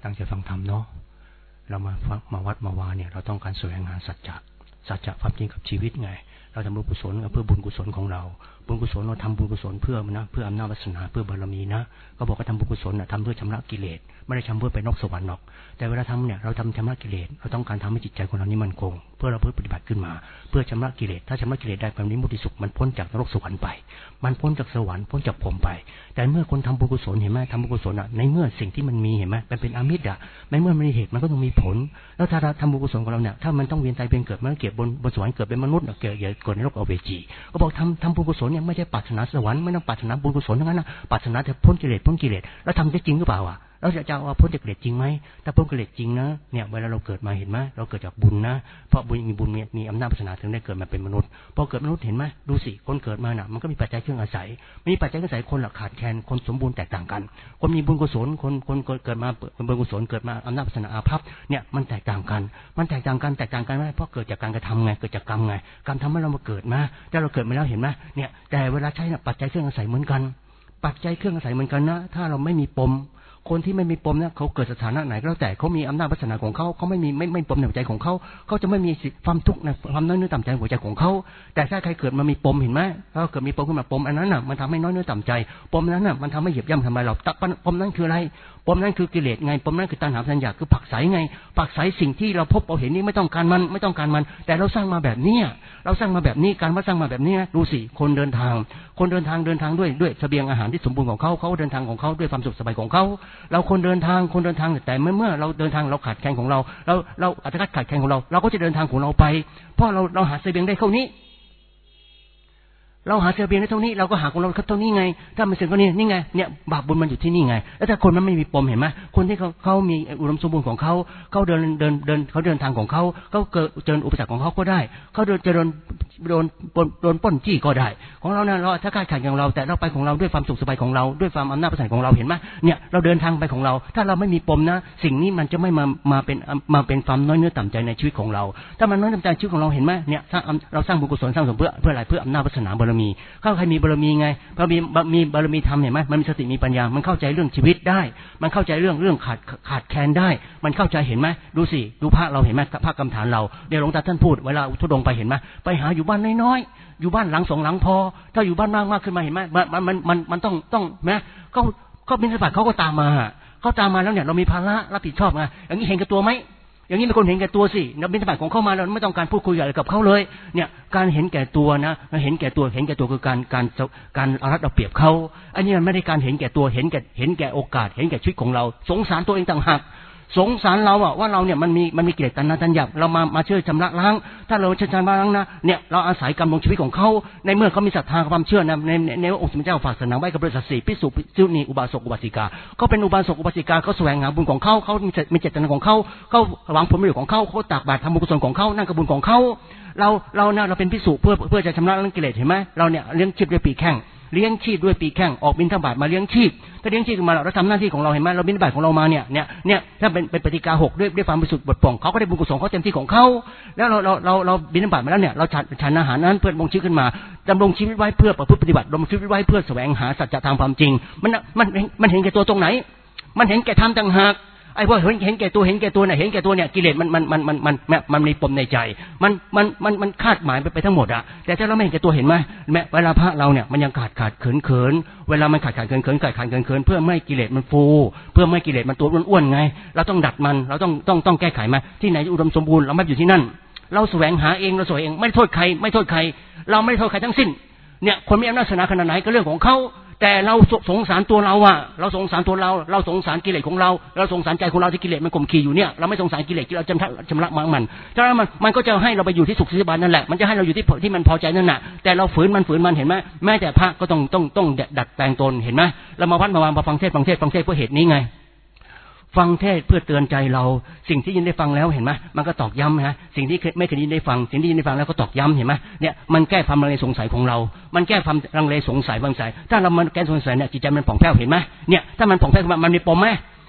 ตั้งใจฟังธรรมเนาะเรามาวัดมาวาเนี่ยเราต้องการแสวงหาสัจจะความจริงกับชีวิตไงเราทำบุญกุศลเพื่อบุญกุศลของเราบุญกุศลเราทำบุญกุศลเพื่อนะเพื่ออำนาจวาสนาเพื่อบารมีนะก็บอกว่าทำบุญกุศลทำเพื่อชำระกิเลสไม่ได้ทำเพื่อไปนกสวรรค์หรอกแต่เวลาทำเนี่ยเราทำชำระกิเลสเราต้องการทำให้จิตใจของเรานี้มั่นคงเพื่อเราเพื่อปฏิบัติขึ้นมาเพื่อชำระกิเลสถ้าชำระกิเลสได้แบบนี้มุติสุขมันพ้นจากนรกสวรรค์ไปมันพ้นจากสวรรค์พ้นจากพรหมไปแต่เมื่อคนทำบุญกุศลเห็นไหมทำบุญกุศลในเมื่อสิ่งที่มันมีเห็นไหมมันเป็นอามิตรในเมื่อมันมีเหตุมันก็ต้องมีผลแล้วถ้าเราทำบุญกุศลของเราเนี่ยถ้ามันต้องเวียนตายเป็นเกิดมันเกิดบนสวรรค์เกิดเป็นมนุษย์เกิดในโลกอเวจีก็บอกทำบุญกุศลเนี่ยไม่ใช่ปรารถนาสวรรค์ไม่ต้องปรารถนาบุญกุศลทั้งนั้นนะปรารถนาแต่พ้นกิเลสแล้วทำได้จริงหรือเปล่าเราจะเอาพ้นจากกิเลสจริงไหมถ้าพ้นกิเลสจริงนะเนี่ยเวลาเราเกิดมาเห็นไหมเราเกิดจากบุญนะเพราะบุญมีอำนาจวาสนาถึงได้เกิดมาเป็นมนุษย์พอเกิดมนุษย์เห็นไหมดูสิคนเกิดมาน่ะมันก็มีปัจจัยเครื่องอาศัยมีปัจจัยเครื่องอาศัยคนละขาดแคลนคนสมบูรณ์แตกต่างกันคนมีบุญกุศลคนเกิดมาเป็นบุญกุศลเกิดมาอำนาจวาสนาอาภัพเนี่ยมันแตกต่างกันไม่เพราะเกิดจากการกระทำไงเกิดจากกรรมไงกรรมทำให้เรามาเกิดมาถ้าเราเกิดมาแล้วเห็นไหมเนี่ยแต่เวลาใช้น่ะปัจจัยเครื่องอาศัยเหมือนกันปัจจัยเครื่องอาศัยเหมือนกันนะถ้าเราไม่มีปมคนที่ไม่มีปมเนี่ยเขาเกิดสถานะไหนก็แล้วแต่เขามีอำนาจวาสนาของเขาไม่ปมในหัวใจของเขาจะไม่มีความทุกข์ในความน้อยเนื้อต่ำใจหัวใจของเขาแต่ถ้าใครเกิดมามีปมเห็นไหมถ้าเกิดมีปมขึ้นมาปมอันนั้นน่ะมันทำให้น้อยเนื้อต่ำใจปมนั้นน่ะมันทำให้เหยียบย่ำทำลายเราปมนั้นคืออะไรปมนั้นคือกิเลสไงปมนั้นคือตัณหาสัญญาคือผักใสไงผักใสสิ่งที่เราพบเราเห็นนี่ไม่ต้องการมันแต่เราสร้างมาแบบนี้การว่าสร้างมาแบบนี้ดูสิคนเดินทางด้วยเสบียงอาหารที่สมบูรณ์ของเขาเดินทางของเขาด้วยความสุขสบายของเขาเราคนเดินทางแต่เมื่อเราเดินทางเราขาดแคลนของเราอัตคัดขาดแคลนของเราก็จะเดินทางของเราไปเพราะเราหาเสบียงได้เท่านี้เราหาเสบียงได้เท่านี้เราก็หาของเราเท่านี้ไงถ้ามันเสร็จก็นี่ไงเนี่ยบาปบุญมันอยู่ที่นี่ไงแล้วถ้าคนมันไม่มีปมเห็นไหมคนที่เขามีอุดมสมบูรณ์ของเขาเดินทางของเขาเจออุปสรรคของเขาก็ได้เขาจะโดนปล้นจี้ก็ได้ของเราเนี่ยเราถ้าขาดแคลนของเราแต่เราไปของเราด้วยความสุขสบายของเราด้วยความอำนาจประสานของเราเห็นไหมเนี่ยเราเดินทางไปของเราถ้าเราไม่มีปมนะสิ่งนี้มันจะไม่มาเป็นความน้อยเนื้อต่ำใจในชีวิตของเราถ้ามันน้อยเนื้อต่ำใจชีวิตของเราเห็นไหมเนี่ยเราสร้างบุญกุศลสร้างสมเพื่ออะไรเพื่ออำนาจวาสนาบารมีถ้าใครมีบารมีไงพอมีบารมีธรรมเห็นไหมมันมีสติมีปัญญามันเข้าใจเรื่องชีวิตได้มันเข้าใจเรื่องขาดแคลนได้มันเข้าใจเห็นไหมดูสิดูพระเราเห็นไหมพระกรรมฐานเราเดี๋ยวหลวงตาท่านพูดเวลาทุดงไปเห็นไหมไปหาอยู่บ้านน้อยๆอยู่บ้านหลังสองหลังพอถ้าอยู่บ้านมากขึ้นมาเห็นไหมมันต้องนะก็บิณฑบาตเขาก็ตามมาแล้วเนี่ยเรามีภาระรับผิดชอบไงอย่างนี้เห็นกับตัวไหมอย่างนี้เป็นคนเห็นแก่ตัวสินักบิณฑบาตของเข้ามาเราไม่ต้องการพูดคุยอะไรกับเขาเลยเนี่ยการเห็นแก่ตัวนะเห็นแก่ตัวคือการเอารัดเอาเปรียบเขาอันนี้มันไม่ได้การเห็นแก่ตัวเห็นแก่โอกาสเห็นแก่ชีวิตของเราสงสารตัวเองต่างหากสงสารเราว่าเราเนี่ยมันมีกิเลสตัณหาตัณหาเรามาช่วยชำระล้างถ้าเราช่วยชำระล้างนะเนี่ยเราอาศัยกรรมลงชีวิตของเขาในเมื่อเขามีศรัทธาความเชื่อในองค์สมเด็จเจ้าฝากศาสนาไว้กับบริษัท4ภิกษุจุนีอุบาสกอุบาสิกาก็เป็นอุบาสกอุบาสิกาเขาแสวงหาบุญของเขามีเจตนาของเขาหวังผลประโยชน์ของเขาตักบาตรทำบุญกุศลของเขานั่นก็บุญของเขาเราเป็นภิกษุเพื่อจะชำระล้างกิเลสเห็นไหมเราเนี่ยเลี้ยงชีพด้วยปีกแข้งเลี้ยงชีพด้วยปีแข้งออกบิณฑบาตมาเลี้ยงชีพถ้าเลี้ยงชีพมาเราทำหน้าที่ของเราเห็นไหมเราบิณฑบาตของเรามาเนี่ยถ้าเป็นปฏิกา6ด้วยความบริสุทธิ์บทป่องเขาก็ได้บุญกุศลเขาเต็มที่ของเขาแล้วเราบิณฑบาตมาแล้วเนี่ยเราฉันอาหารนั้นเพื่อดำรงชีวิตขึ้นมาดำรงชีวิตไว้เพื่อประพฤติปฏิบัติดำรงชีวิตไว้เพื่อแสวงหาสัจธรรมความจริงมันเห็นแก่ตัวตรงไหนมันเห็นแก่ธรรมต่างหากไอ้พวกเห็นแก่ตัวเนี่ยเห็นแก่ตัวเนี่ยกิเลสมันมีปมในใจมันคาดหมายไปทั้งหมดอะแต่ถ้าเราไม่เห็นแก่ตัวเห็นไหมเวลาพระเราเนี่ยมันยังขาดเขินเวลามันขาดเขินเพื่อไม่กิเลสมันฟูเพื่อไม่กิเลสมันตัวอ้วนๆไงเราต้องดัดมันเราต้องแก้ไขมาที่ไหนอุดมสมบูรณ์เราไม่อยู่ที่นั่นเราแสวงหาเองเราแสวงเองไม่โทษใครเราไม่โทษใครทั้งสิ้นเนี่ยคนมีอำนาจศาสนาขนาดไหนก็เรื่องของเขาแต่เราสงสารตัวเราอะเราสงสารตัวเราสงสารกิเลสของเราสงสารใจของเราที่กิเลสมันข่มขีอยู่เนี่ยเราไม่สงสารกิเลสที่เราชำระมันถ้ามันก็จะให้เราไปอยู่ที่สุขสิบานนั่นแหละมันจะให้เราอยู่ที่มันพอใจนั่นแหละแต่เราฝืนมันเห็นไหมแม้แต่พระก็ต้องดัดแปลงตนเห็นไหมเรามาวัดมาวางมาฟังเทศเพื่อเหตุนี้ไงฟังเทศเพื่อเตือนใจเราสิ่งที่ยินได้ฟังแล้วเห็นไหมมันก็ตอกย้ำนะสิ่งที่ไม่เคยยินได้ฟังสิ่งที่ยินได้ฟังแล้วก็ตอกย้ำเห็นไหมเนี่ยมันแก้ความลังเลสงสัยของเรามันแก้ความลังเลสงสัยบางสายถ้าเรามันแก้สงสัยเนี่ยจิตใจมันผ่องแผ้วเห็นไหมเนี่ยถ้ามันผ่องแผ้วมันมีปมไหม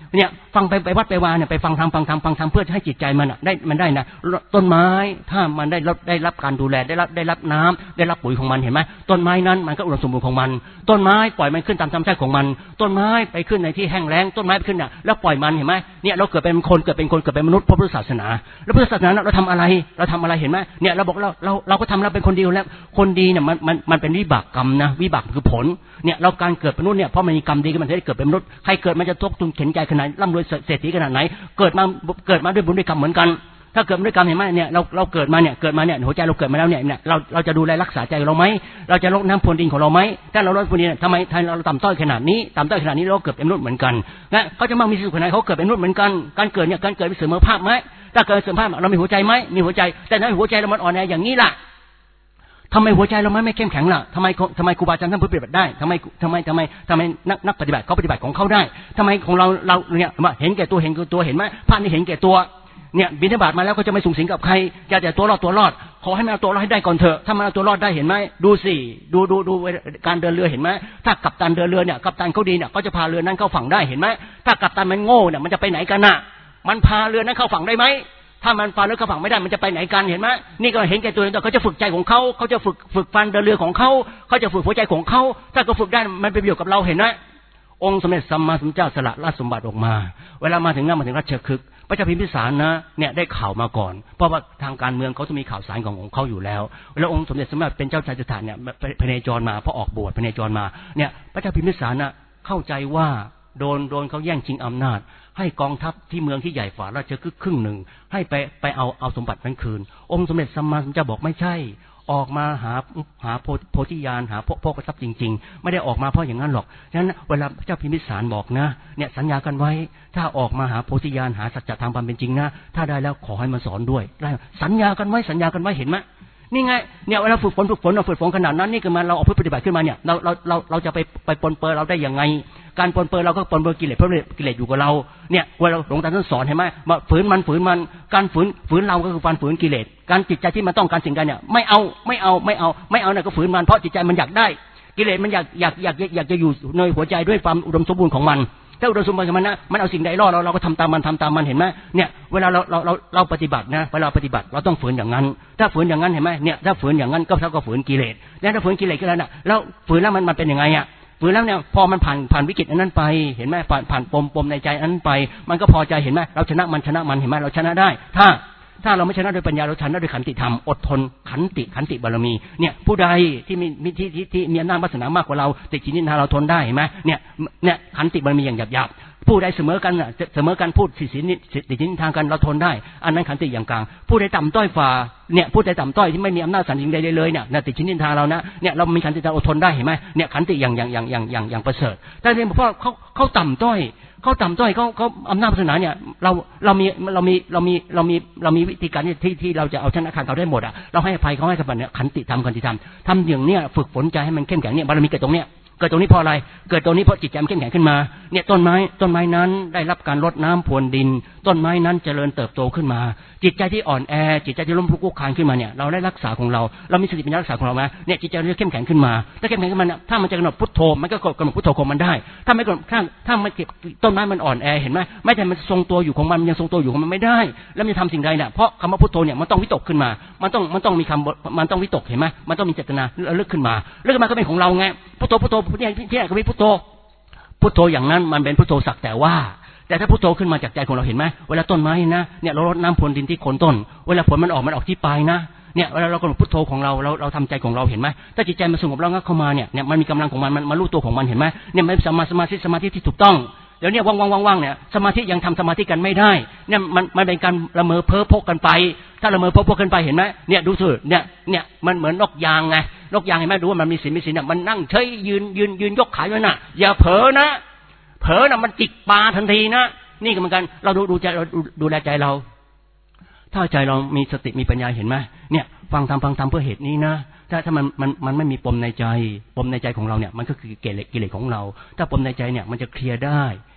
เนี่ยฟังไปวัดไปวาเนี่ยไปฟังธรรมเพื่อให้จิตใจมันได้นะต้นไม้ถ้ามันได้รับการดูแลได้รับน้ำได้รับปุ๋ยของมันเห็นไหมต้นไม้นั้นมันก็อุดมสมบูรณ์ของมันต้นไม้ปล่อยมันขึ้นตามธรรมชาติของมันต้นไม้ไปขึ้นในที่แห้งแล้งต้นไม้ไปขึ้นน่ะแล้วปล่อยมันเห็นไหมเนี่ยเราเกิดเป็นคนเกิดเป็นมนุษย์พระพุทธศาสนาแล้วพุทธศาสนาเราทำอะไรเห็นไหมเนี่ยเราบอกเราก็ทำเราเป็นคนดีแล้วคนดีเนี่ยมันเป็นวิบากกรรมนะวิบากคือผลเนี่ยเราการเกิดเป็นมนุษย์เนี่ยเพราะมันมีกรรมดีมันจะได้เกิดเป็นมนุษย์ใครเกิดมันจะทุกข์เข็นใจขนาดร่ำรวยเศรษฐีขนาดไหนเกิดมาด้วยบุญด้วยกรรมเหมือนกันถ้าเกิดด้วยกรรมเห็นไหมเนี่ยเราเกิดมาเนี่ยหัวใจเราเกิดมาแล้วเนี่ยเราจะดูแลรักษาใจเราไหมเราจะลดน้ำพรวนดินของเราไหมถ้าเราลดพรวนดินทำไมเราต่ำต้อยขนาดนี้เราเกิดเป็นมนุษย์เหมือนกันนะเขาจะมั่งมีสุขขนาดเขาเกิดเป็นมนุษย์เหมือนกันการเกิดเป็นเสมอภาคไหมถ้าเกิดเสมอภาคเรามีหัวใจไหมมีหัวใจแต่ในหัวใจเรามันอ่อนแออย่างนี้ล่ะทำไมหัวใจเราไม่เข้มแข็งล่ะทำไมครูบาอาจารย์ท่านปฏิบัติได้ทำไมนักปฏิบัติเขาปฏิบัติของเขาได้ทำไมของเราเนี่ยเห็นแก่ตัวเห็นไหมพระนี่เห็นแก่ตัวเนี่ยบิณฑบาตมาแล้วก็จะไม่สูงสิงกับใครจะแต่ตัวรอดขอให้มันเอาตัวรอดให้ได้ก่อนเถอะถ้ามันเอาตัวรอดได้เห็นไหมดูสิดูการเดินเรือเห็นไหมถ้ากัปตันเดินเรือเนี่ยกัปตันเขาดีเนี่ยก็จะพาเรือนั้นเข้าฝั่งได้เห็นไหมถ้ากัปตันมันโง่เนี่ยมันจะไปไหนกันน่ะมันพาเรือนั้นเข้าฝั่งได้ไหมถ้ามันฟันแล้วเขาฝังไม่ได้มันจะไปไหนกันเห็นไหมนี่ก็เห็นแก่ตัวเขาจะฝึกใจของเขาจะฝึกฟันเดินเรือของเขาจะฝึกหัวใจของเขาถ้าเขาฝึกได้มันเป็นประโยชน์กับเราเห็นไหมองค์สมเด็จสัมมาสัมพุทธเจ้าสละราชสมบัติออกมาเวลามาถึงราชคฤห์พระเจ้าพิมพิสารนะเนี่ยได้ข่าวมาก่อนเพราะว่าทางการเมืองเขาจะมีข่าวสารของเขาอยู่แล้วแล้วองค์สมเด็จสมมาเป็นเจ้าชายสิทธัตถะเนี่ยพเนจรมาพอออกบวชพเนจรมาเนี่ยพระเจ้าพิมพิสารนะเข้าใจว่าโดนเขาแย่งชิงอำนาจให้กองทัพที่เมืองที่ใหญ่ฝ่าราชคฤห์ครึ่งหนึ่งให้ไปเอาสมบัตินั้นคืนองค์สมเด็จสัมมาสัมพุทธเจ้าบอกไม่ใช่ออกมาหาโพธิญาณหาพวกทรัพย์จริงๆไม่ได้ออกมาเพราะอย่างนั้นหรอกฉะนั้นเวลาพระเจ้าพิมพิสารบอกนะเนี่ยสัญญากันไว้ถ้าออกมาหาโพธิญาณหาสัจธรรมความเป็นจริงนะถ้าได้แล้วขอให้มาสอนด้วยได้สัญญากันไว้เห็นไหมนี่ไงเนี่ยเวลาฝึกฝนขนาดนั้นนี่คือมาเราเอาปฏิบัติขึ้นมาเนี่ยเราจะไปปนเปื้อนเราได้ยังไงการปนเปื้อนเราก็ปนเปื้อนกิเลสเพราะกิเลสอยู่กับเราเนี่ยเวลาหลวงตาท่านสอนเห็นไหมมาฝืนมันการฝืนเราก็คือการฝืนกิเลสการจิตใจที่มันต้องการสิ่งใดเนี่ยไม่เอาเนี่ยก็ฝืนมันเพราะจิตใจมันอยากได้กิเลสมันอยากจะอยู่ในหัวใจด้วยความอุดมสมบูรณ์ของมันถ้าอุดมสมบูรณ์ของมันนะมันเอาสิ่งใดล่อเราก็ทำตามมันเห็นไหมเนี่ยเวลาเราปฏิบัตินะเวลาปฏิบัติเราต้องฝืนอย่างนั้นถ้าฝืนอย่างนั้นเห็นไหมเนี่ยถ้าฝืนอย่างนั้นก็เท่ากับฝืนกิเลสแล้วถ้าฝืนกิเลสก็แล้วนะแล้วฝืนแล้วมันเป็นยังไงอ่ะฝืนแล้วเนี่ยพอมันผ่านวิกฤตอันนั้นไปเห็นไหมผ่านปมในใจอันนั้นไปมันก็พอใจเห็นไหมเราชนะมันเห็นไหมเราชนะได้ถ้าเราไม่ชนะด้วยปัญญาเราชนะด้วยขันติธรรมอดทนขันติบารมีเนี่ยผู้ใดที่มีอำนาจวาสนามากกว่าเราติฉินนินทาเราทนได้เห็นไหมเนี่ยขันติบารมีอย่างหยาบผู้ใดเสมอกันพูดติฉินนินทากันเราทนได้อันนั้นขันติอย่างกลางผู้ใดต่ำต้อยฝ่าเนี่ยผู้ใดต่ำต้อยที่ไม่มีอำนาจสันติใดเลยเนี่ยติฉินนินทาเรานะเนี่ยเรามีขันติอดทนได้เห็นไหมเนี่ยขันติอย่างประเสริฐแต่เนี่ยเพราะเขาต่ำต้อยเขาอำนาจศาสนาเนี่ยเรามีวิธีการที่เราจะเอาชนะเขาได้หมดอ่ะเราให้อภัยเขาให้กับเนี่ยขันติธรรมทำอย่างเนี้ยฝึกฝนใจให้มันเข้มแข็งเนี่ยบารมีเกิดตรงเนี้ยเพราะอะไรเกิดตรงนี้เพราะจิตใจมันเข้มแข็งขึ้นมาเนี่ยต้นไม้นั้นได้รับการรดน้ำพรวนดินต้นไม้นั้นเจริญเติบโตขึ้นมาจิตใจที่อ่อนแอจิตใจที่ล้มลุกคลุกคลานขึ้นมาเนี่ยเราได้รักษาของเรามีสติปัญญารักษาของเราไหมเนี่ยจิตใจเราเข้มแข็งขึ้นมาถ้าเข้มแข็งขึ้นมาถ้ามันจะกำหนดพุทโธมันก็กำหนดพุทโธของมันได้ถ้าไม่กำหนดถ้ามันต้นไม้มันอ่อนแอเห็นไหมไม่แต่มันทรงตัวอยู่ของมันยังทรงตัวอยู่ของมันไม่ได้แล้วมันจะทำสิ่งใดเนี่ยเพราะคำว่าพุทโธเนี่ยมันต้องวิตกขึ้นมามันต้องมีคำมันต้องวิตกเห็นไหมมันต้องมีเจตนาเลิกขึ้นมาก็เป็นของเราไงพุทโธที่ไหนก็มีพุทโธอย่างนั้นมันเป็นพุทโธสักแต่ถ้าพุทโธขึ้นมาจากใจของเราเห็นไหมเวลาต้นไม้นะเนี่ยเรารดน้ำพรวนดินที่โคนต้นเวลาผลมันออกที่ปลายนะเนี่ยเวลาเรากำหนดพุทโธของเราทำใจของเราเห็นไหมถ้าจิตใจมันสงบแล้วเข้ามาเนี่ยมันมีกำลังของมันมารู้ตัวของมันเห็นไหมเนี่ยมันสมาธิที่ถูกต้องเดี๋ยวนี้ว่างๆเนี่ยสมาธิยังทำสมาธิกันไม่ได้เนี่ยมันเป็นการละเมอเพ้อพกกันไปถ้าละเมอเพ้อพกกันไปเห็นไหมเนี่ยดูสิเนี่ยมันเหมือนนกยางไงนกยางเห็นไหมดูว่ามันมีศีลเนี่ยมันนั่งเฉยยืนยกขาอยู่น่ะอย่าเผลอนะมันจิกปลาทันทีนะนี่ก็เหมือนกันเราดูใจเราดูแลใจเราถ้าใจเรามีสติมีปัญญาเห็นไหมเนี่ยฟังทำเพื่อเหตุนี้นะถ้ามันไม่มีปมในใจของเราเนี่ยมันก็คือกิเลสของเราถ้าปมในใจเนี่ยมันจะเคลียร์ได้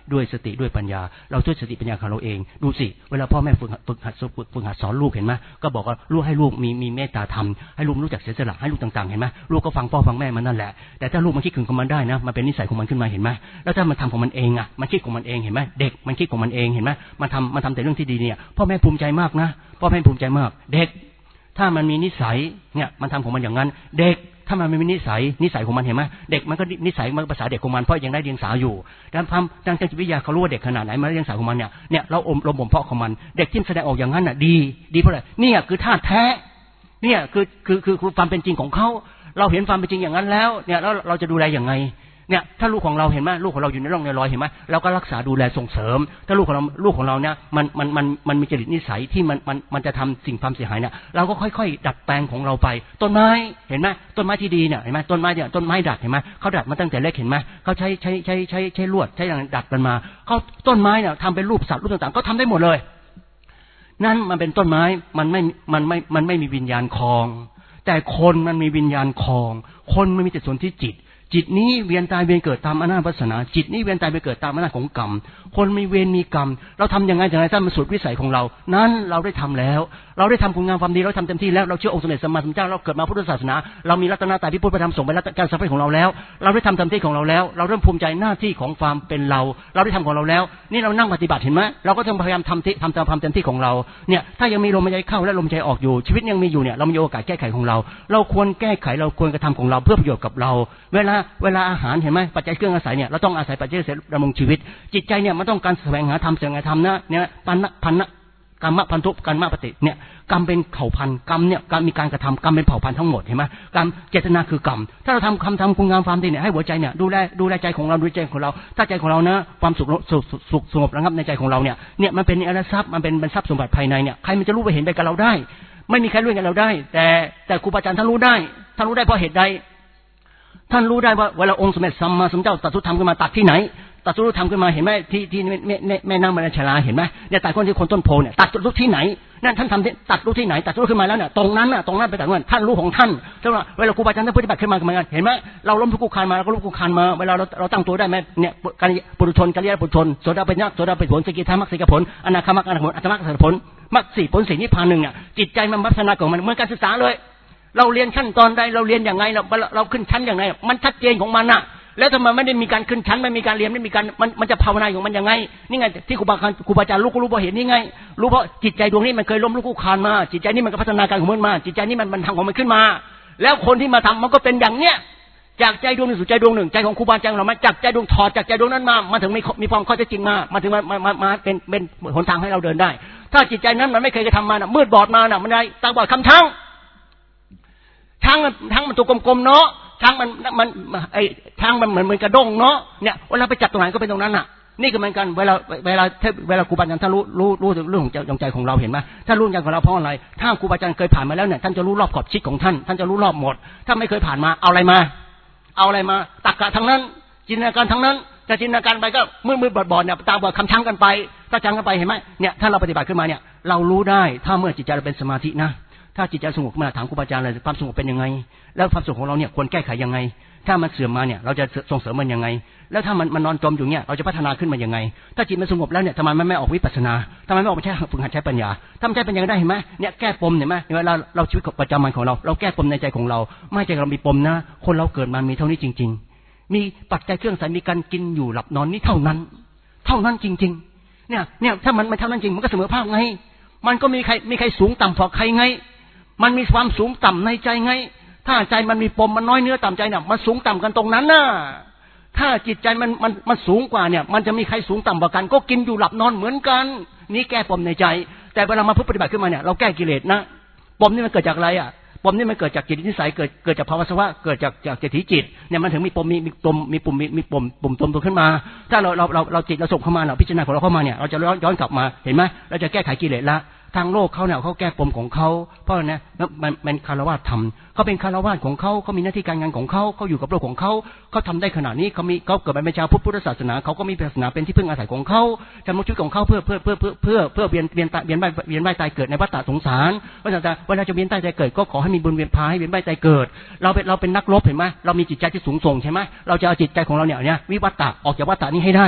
ด้วยสติด้วยปัญญาเราด้วยสติปัญญาของเราเองดูสิเวลาพ่อแม่ฝึกหัดสอนลูกเห็นไหมก็บอกว่าลูกให้ลูกมีเมตตาธรรมให้ลูกรู้จักเสียสละให้ลูกต่างๆเห็นไหมลูกก็ฟังพ่อฟังแม่มันนั่นแหละแต่ถ้าลูกมันคิดของมันได้นะมันเป็นนิสัยของมันขึ้นมาเห็นไหมแล้วถ้ามันทำของมันเองอ่ะมันคิดของมันเองเห็นไหมเด็กมันคิดของมันเองเห็นไหมมันทำแต่เรื่องที่ดีเนี่ยพ่อแม่ภูมิใจมากนะพ่อแม่ภูมิใจมากเด็กถ้ามันมีนิสัยเนี่ยมันทำของมันอย่างนั้นเด็กถ้ามันไม่มีนิสัยของมันเห็นไหมเด็กมันก็นิสัยมันภาษาเด็กของมันเพราะยังได้เรียนสาอยู่ดังจิตวิทยาเขารู้ว่าเด็กขนาดไหนมันเรียนสาของมันเนี่ยเราบ่มเพาะของมันเด็กที่แสดงออกอย่างนั้นน่ะดีเพราะอะไรเนี่ยคือธาตุแท้เนี่ยคือความเป็นจริงของเขาเราเห็นความเป็นจริงอย่างนั้นแล้วเนี่ยแล้วเราจะดูแลอย่างไงเนี่ยถ้าลูกของเราเห็นไหมลูกของเราอยู่ในร่องในรอยเห็นไหมเราก็รักษาดูแลส่งเสริมถ้าลูกของเราเนี่ยมันมีจริตนิสัยที่มันจะทำสิ่งความเสียหายเนี่ยเราก็ค่อยๆดัดแปลงของเราไปต้นไม้เห็นไหมต้นไม้ที่ดีเนี่ยเห็นไหมต้นไม้ดัดเห็นไหมเขาดัดมาตั้งแต่เล็กเห็นไหมเขาใช้ลวดใช้อย่างดัดกันมาเขาต้นไม้เนี่ยทำเป็นรูปสัตว์รูปต่างๆก็ทำได้หมดเลยนั่นมันเป็นต้นไม้มันไม่มีวิญญาณคลองแต่คนมันมีวิญญาณคลองคนมันมีแต่ส่วนที่จิตนี้เวียนตายเวียนเกิดตามอำนาจวาสนาจิตนี้เวียนตายเวียนเกิดตามอำนาจของกรรมคนมีเวรมีกรรมเราทำยังไงถ้ามันสุดวิสัยของเรานั้นเราได้ทำแล้วเราได้ทำคุณงามความดีเราทำเต็มที่แล้วเราเชื่อองค์สมเด็จสัมมาสัมพุทธเจ้าเราเกิดมาพุทธศาสนาเรามีรัตนตรัยพิพุทธธรรมส่งไปรัตการสัพเพของเราแล้วเราได้ทำเต็มที่ของเราแล้วเราเริ่มภูมิใจหน้าที่ของความเป็นเราได้ทำของเราแล้วนี่เรานั่งปฏิบัติเห็นไหมเราก็ต้องพยายามทำตามความเต็มที่ของเราเนี่ยถ้ายังมีลมหายใจเข้าและลมหายใจออกอยู่ชีวิตยังมีอยู่เนี่ยเรามีโอกาสแก้ไขของเราควรแก้ไขเราควรกระทำของเราเพื่อประโยชน์กับเราเวลาอาหารเห็นไหมปัจจัยเครื่องอาศัยเนี่ยเราต้องอาศัยปัจจัยเสริมดำรงชีวิตจิตใจเนี่ยมันต้องการแสวงหาธรรมนะเนี่ยพันนะกรรมพันธุกรรมปฏิเนี่ยกรรมเป็นเผ่าพันธุ์กรรมเนี่ยการมีการกระทำกรรมเป็นเผ่าพันธุ์ทั้งหมดเห็นไหมกรรมเจตนาคือกรรมถ้าเราทำคุณงามความดีเนี่ยให้หัวใจเนี่ยดูแลใจของเราดูใจของเราถ้าใจของเรานะความสุขสงบระงับในใจของเราเนี่ยมันเป็นอริยทรัพย์มันเป็นทรัพย์สมบัติภายในเนี่ยใครมันจะรู้ไปเห็นไปกับเราได้ไม่มีใครรู้กับเราได้แต่ครูบาอาจารย์ท่านรู้ได้เพราะเหตุใดท่านรู้ได้ว่าเวลาองค์สมเด็จสัมมาสัมพุทธเจ้าตรัสรู้ธรรมขึ้นมาตัดที่ไหนตรัสรู้ธรรมขึ้นมาเห็นไหมที่แม่นางมัญชลาเห็นไหมเนี่ยตัดคนต้นโพเนี่ยตัดรู้ที่ไหนนั่นท่านทำตัดรู้ที่ไหนตัดรู้ขึ้นมาแล้วเนี่ยตรงนั้นไปตัดท่านรู้ของท่านใช่ไหมเวลาครูบาอาจารย์ท่านปฏิบัติขึ้นมาเหมือนกันเห็นไหมเราล้มทุกข์คุกคานมาเราก็ล้มทุกข์คุกคานมาเวลาเราตั้งตัวได้ไหมเนี่ยปุถุชนกัลยาณปุถุชนโสดาปัญญาโสดาปัญผลสกิทามัคสิกผลอนาคามัคอนาคาอัตมัคสัตผลมัคสี่ผลสี่นิพพานหนึ่งเนี่ยจิตใจมันพัฒนาของมันเหมือนการศึกษาเลยเราเรียนขั้นตอนใดเราเรียนอย่างไงเราขึ้นชั้นอย่างไรมันชัดเจนของมันอะแล้วทำไมไม่ได้มีการขึ้นชั้นไม่มีการเรียนไม่มีการมันจะภาวนาของมันยังไงนี่ไงที่ครูบาอาจารย์รู้เพราะเห็นนี่ไงรู้เพราะจิตใจดวงนี้มันเคยล้มลุกคลุกคลานมาจิตใจนี้มันก็พัฒนาการของมันมาจิตใจนี้มันทำของมันขึ้นมาแล้วคนที่มาทำมันก็เป็นอย่างเนี้ยจากใจดวงหนึ่งสู่ใจดวงหนึ่งใจของครูบาอาจารย์เรามาจากใจดวงถอดจากใจดวงนั้นมาถึงมีความข้อเท็จจริงมาถึงมาเป็นหนทางให้เราเดินได้ถ้าจิตใจนั้นมันไม่เคยกระทำมาน่ะมืดบอดมาน่ะมันได้ตาบอดคำช้างมันตัวกลมๆเนาะช้างมันไอ้ช้างมันเหมือนกระด้งเนาะเนี่ยเวลาไปจับตรงไหนก็เป็นตรงนั้นน่ะนี่ก็เหมือนกันเวลาครูบาอาจารย์ท่านรู้เรื่องของใจของเราเห็นไหมถ้ารู้ใจของเราเพราะอะไรถ้าครูบาอาจารย์เคยผ่านมาแล้วเนี่ยท่านจะรู้รอบขอบชิดของท่านจะรู้รอบหมดถ้าไม่เคยผ่านมาเอาอะไรมาตรรกะทั้งนั้นจินตนาการทั้งนั้นแต่จินตนาการไปก็มืดบอดเนี่ยตาบอดคำช้างกันไปถ้าช้างกันไปเห็นไหมเนี่ยถ้าเราปฏิบัติขึ้นมาเนี่ยเรารู้ได้ถ้าเมื่อจิตใจเราเป็นสมาธินะถ้าจิตใจสงบมาถามครูบาอาจารย์เลยความสงบเป็นยังไงแล้วความสงบของเราเนี่ยควรแก้ไขยังไงถ้ามันเสื่อมมาเนี่ยเราจะส่งเสริมมันยังไงแล้วถ้ามันนอนจมอยู่เนี่ยเราจะพัฒนาขึ้นมายังไงถ้าจิตมันสงบแล้วเนี่ยทำไมมันไม่ออกวิปัสสนาทำไมไม่ออกไปใช้ฝึกหัดใช้ปัญญาทำใช้ปัญญาได้เห็นไหมเนี่ยแก้ปมเห็นไหมเวลาเราชีวิตประจำวันของเราแก้ปมในใจของเราไม่ใจเรามีปมนะคนเราเกิดมามีเท่านี้จริงๆมีปัจจัยเครื่องใช้มีการกินอยู่หลับนอนนี่เท่านั้นจริงๆเนี่ยถ้ามันไม่เท่านั้นจริงมันก็เสมอภาคไงมันก็มีใครสูงต่ำกว่าใครไงมันมีความสูงต่ำในใจไงถ้าใจมันมีปมมันน้อยเนื้อต่ำใจเนี่ยมันสูงต่ำกันตรงนั้นน่ะถ้าจิตใจมันสูงกว่าเนี่ยมันจะมีใครสูงต่ำกว่ากันก็กินอยู่หลับนอนเหมือนกันนี่แก้ปมในใจแต่เวลามาปฏิบัติขึ้นมาเนี่ยเราแก้กิเลสนะปมนี่มันเกิดจากอะไรอ่ะปมนี่มันเกิดจากจิตนิสัยเกิดจากภาวะสภาวะเกิดจากเจตจิตเนี่ยมันถึงมีปมมีปมตัวขึ้นมาถ้าเราจิตเราส่งเข้ามาเราพิจารณาของเราเข้ามาเนี่ยเราจะย้อนกลับมาเห็นไหมเราจะแก้ไขกิเลสละทางโลกเขาเนี่ยเขาแก้ปมของเขาเพราะเนี่ยมันคารวะธรรมเขาเป็นคารวะของเขามีหน้าที่การงานของเขาอยู่กับโลกของเขาทำได้ขนาดนี้เขาเกิดมาเป็นชาวพุทธศาสนาเขาก็มีศาสนาเป็นที่พึ่งอาศัยของเขาจำนวนชีวิตของเขาเพื่อเวียนว่ายตายเกิดในวัฏฏะสงสารเวลาจะเวียนตายเกิดก็ขอให้มีบุญเวียนพาให้เวียนว่ายตายเกิดเราเป็นนักรบเห็นไหมเรามีจิตใจที่สูงส่งใช่ไหมเราจะเอาจิตใจของเราเนี่ยวิวัฏฏะออกจากวัฏฏะนี้ให้ได้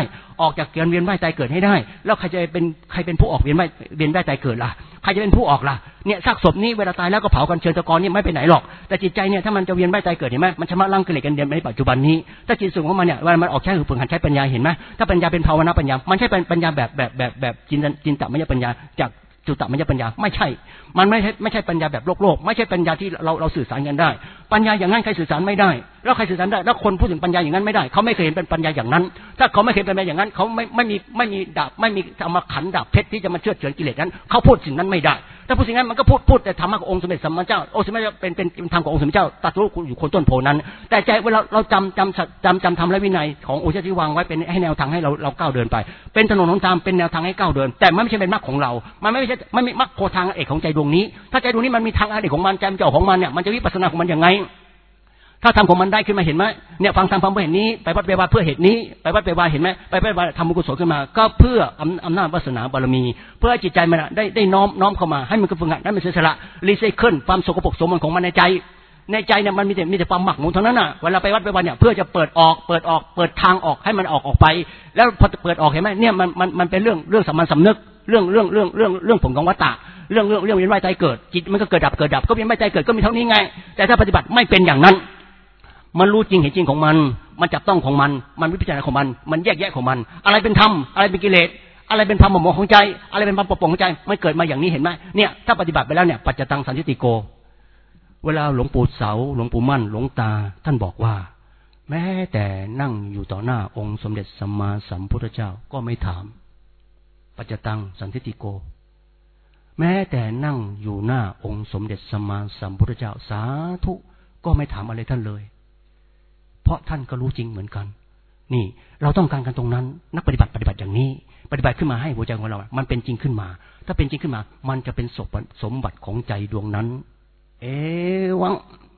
ออกจากเกณฑ์เวียนว่ายตายเกิดให้ได้แล้วใครเป็นผู้ออกเวียนว่ายตายเกิดล่ะใครจะเป็นผู้ออกล่ะเนี่ยซากศพนี้เวลาตายแล้วก็เผากันเชิญตะกอนนี่ไม่ไปไหนหรอกแต่จิตใจเนี่ยถ้ามันจะเวียนว่ายตายเกิดเห็นไหมมันชำระล้างกิเลสกันเดียในปัจจุบันนี้ถ้าจิตสูงของมันเนี่ยเวลามันออกใช้ฝึกหัดใช้ปัญญาเห็นไหมถ้าปัญญาเป็นภาวนาปัญญามันใช่เป็นปัญญาแบบจินตมยปัญญาจากจุตมยปัญญาไม่ใช่มันไม่ใช่ปัญญาแบบโลกไม่ใช่ปัญญาที่เราสื่อสารกันได้ปัญญาอย่างนั้นใครสื่อสารไม่ได้แล้วใครสื่อสารได้แล้วคนพูดถึงปัญญาอย่างนั้นไม่ได้เขาไม่เคยเห็นเป็นปัญญาอย่างนั้นถ้าเขาไม่เคยเป็นปัญญาอย่างนั้นเขาไม่มีดาบไม่มีเอามาขันดาบเพชรที่จะมาเชือดเฉือนกิเลสนั้นเขาพูดสิ่งนั้นไม่ได้ถ้าพูดสิ่งนั้นมันก็พูดแต่ธรรมะขององค์สมเด็จสัมมาสัมพุทธเจ้าองค์สมเด็จเป็นธรรมขององค์สมเด็จเจ้าตรัสรู้อยู่คนต้นโพนั้นแต่ใจเวลาเราจำธรรมและวินัยขององค์เจ้าที่วางไว้เป็นให้แนวทางให้เราก้าวเดินไปเป็นถนนหนทางเป็นแนวทางให้ก้าวเดินแต่ไม่ใช่เป็นมรรคของเรามันไม่ใช่มรรคโคทางเอกของใจดวงนี้ถ้าใจดวงนี้มันมีทางเอกของมันใจมันเจ้าของมันเนี่ยมันจะวิปัสสนาของมันยังไงถ้าทำของมันได้ขึ้นมาเห็นไหมเนี่ยฟังธรรมเพื่อเห็นนี้ไปวัดไปวาเพื่อเหตุนี้ไปวัดไปวาเห็นไหมไปวาทำบุญกุศลขึ้นมาก็เพื่ออำนาจวาสนาบารมีเพื่อจิตใจมันได้น้อมเข้ามาให้มันฝึกหัดให้มันเสียสละรีไซเคิลความสกปรกสมบูรณ์ของมันในใจเนี่ยมันมีแต่ความหมักหมมทั้งนั้นน่ะเวลาไปวัดไปวาเนี่ยเพื่อจะเปิดทางออกให้มันออกไปแล้วพอเปิดออกเห็นไหมเนี่ยมันเป็นเรื่องสามัญสำนึกเรื่องผลของวัฏฏะเรื่องเวียนว่ายตายเกิดจิตมันก็เกิดดับก็เวียนว่ายตายเกิดก็มีเท่านี้ไงแต่ถ้าปฏิบัติไม่เป็นอย่างนั้นมันรู้จริงเห็นจริงของมันจับต้องของมันวิจารณ์ของมันแยกแยะของมันอะไรเป็นธรรมอะไรเป็นกิเลสอะไรเป็นธรรมหมองของใจอะไรเป็นความปกป้องของใจมันเกิดมาอย่างนี้เห็นไหมเนี่ยถ้าปฏิบัติไปแล้วเนี่ยปัจจตังสันติโกเวลาหลวงปู่เสาหลวงปู่มั่นหลวงตาท่านบอกว่าแม้แต่นั่งอยู่ต่อหน้าองค์สมเด็จสัมมาสัมพุทธเจ้าก็ไม่ถามปัจจตังสันติโกแม้แต่นั่งอยู่หน้าองค์สมเด็จสัมมาสัมพุทธเจ้าสาธุก็ไม่ถามอะไรท่านเลยเพราะท่านก็รู้จริงเหมือนกันนี่เราต้องการกันตรงนั้นนักปฏิบัติอย่างนี้ปฏิบัติขึ้นมาให้หัวใจของเรามันเป็นจริงขึ้นมาถ้าเป็นจริงขึ้นมามันจะเป็นสมบัติของใจดวงนั้นวัง